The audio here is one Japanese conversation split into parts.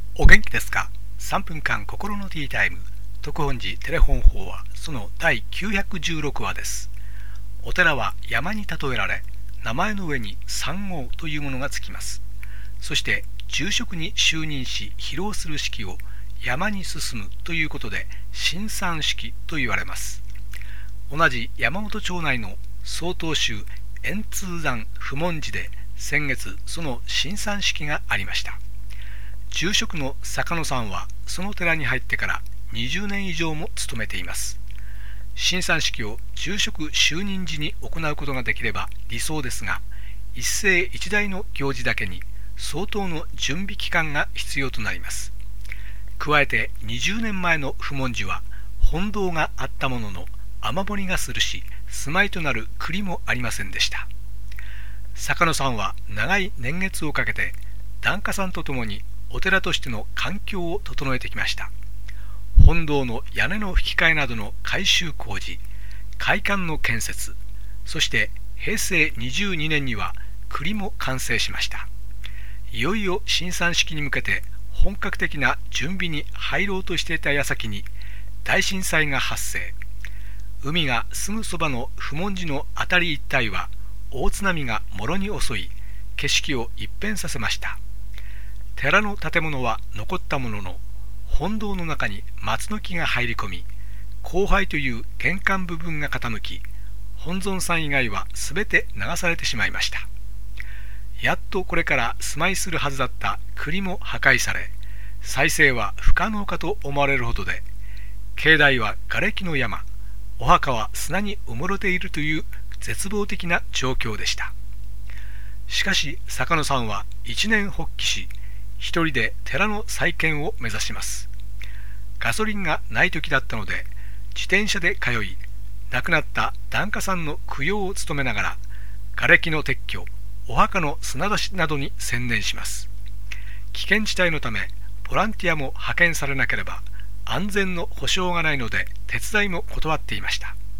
お元気ですか？ 3 分間心のティータイム特本寺テレフォン法はその第916話です。お寺は山に例えられ、名前の上に山王というものがつきます。そして住職に就任し披露する式を山に進むということで進山式と言われます。同じ山本町内の曹洞宗円通山普門寺で先月その進山式がありました。住職の坂野さんはその寺に入ってから20年以上も務めています。進山式を住職就任時に行うことができれば理想ですが、一世一代の行事だけに相当の準備期間が必要となります。加えて20年前の普門寺は本堂があったものの雨漏りがするし、住まいとなる栗もありませんでした。坂野さんは長い年月をかけて檀家さんとともにお寺としての環境を整えてきました。本堂の屋根の葺き替えなどの改修工事、会館の建設、そして平成22年には栗も完成しました。いよいよ進山式に向けて本格的な準備に入ろうとしていた矢先に大震災が発生。海がすぐそばの普門寺の辺り一帯は大津波がもろに襲い、景色を一変させました。寺の建物は残ったものの、本堂の中に松の木が入り込み、光背という玄関部分が傾き、本尊さん以外はすべて流されてしまいました。やっとこれから住まいするはずだった栗も破壊され、再生は不可能かと思われるほどで、境内は瓦礫の山、お墓は砂に埋もれているという絶望的な状況でした。しかし坂野さんは一念発起し、一人で寺の再建を目指します。ガソリンがない時だったので自転車で通い、亡くなった檀家さんの供養を務めながら瓦礫の撤去、お墓の砂出しなどに専念します。危険地帯のためボランティアも派遣されなければ安全の保証がないので手伝いも断っていました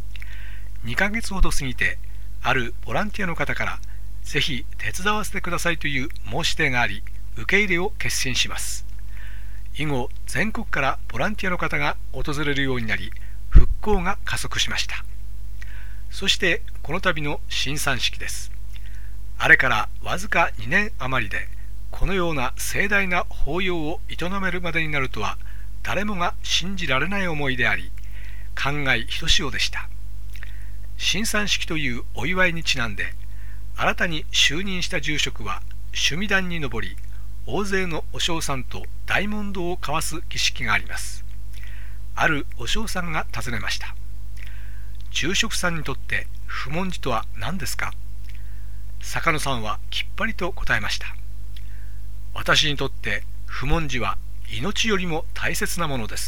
。2ヶ月ほど過ぎて、あるボランティアの方からぜひ手伝わせてくださいという申し出があり、受け入れを決心します。以後全国からボランティアの方が訪れるようになり、復興が加速しました。そしてこの度の進山式です。あれからわずか2年余りでこのような盛大な法要を営めるまでになるとは誰もが信じられない思いであり、感慨ひとしおでした。進山式というお祝いにちなんで、新たに就任した住職は趣味壇に登り、大勢のお尚さんと大問答を交わす儀式があります。あるお尚さんが尋ねました。住職さんにとって普門寺とは何ですか？坂野さんはきっぱりと答えました。私にとって普門寺は命よりも大切なものです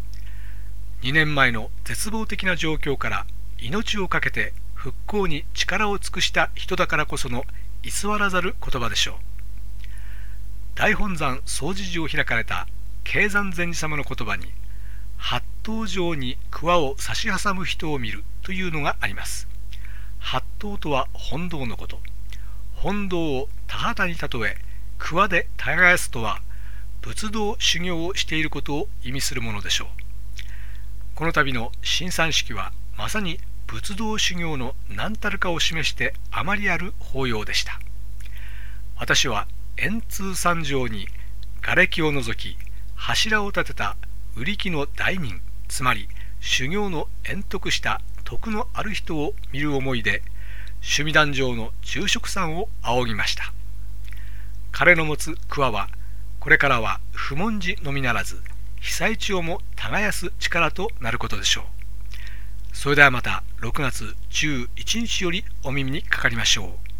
。2年前の絶望的な状況から命を懸けて復興に力を尽くした人だからこその偽らざる言葉でしょう。大本山総持寺を開かれた恵山禅師様の言葉に、八頭上に桑を差し挟む人を見るというのがあります。八頭とは本堂のこと。本堂を田畑に例え桑で耕すとは仏道修行をしていることを意味するものでしょう。この度の進山式はまさに仏道修行の何たるかを示してあまりある法要でした。私は円通三条に瓦礫を除き柱を立てた売り木の大人、つまり修行の円徳した徳のある人を見る思いで趣味壇上の住職さんを仰ぎました。彼の持つ桑はこれからは普門寺のみならず被災地をも耕す力となることでしょう。それではまた6月11日よりお耳にかかりましょう。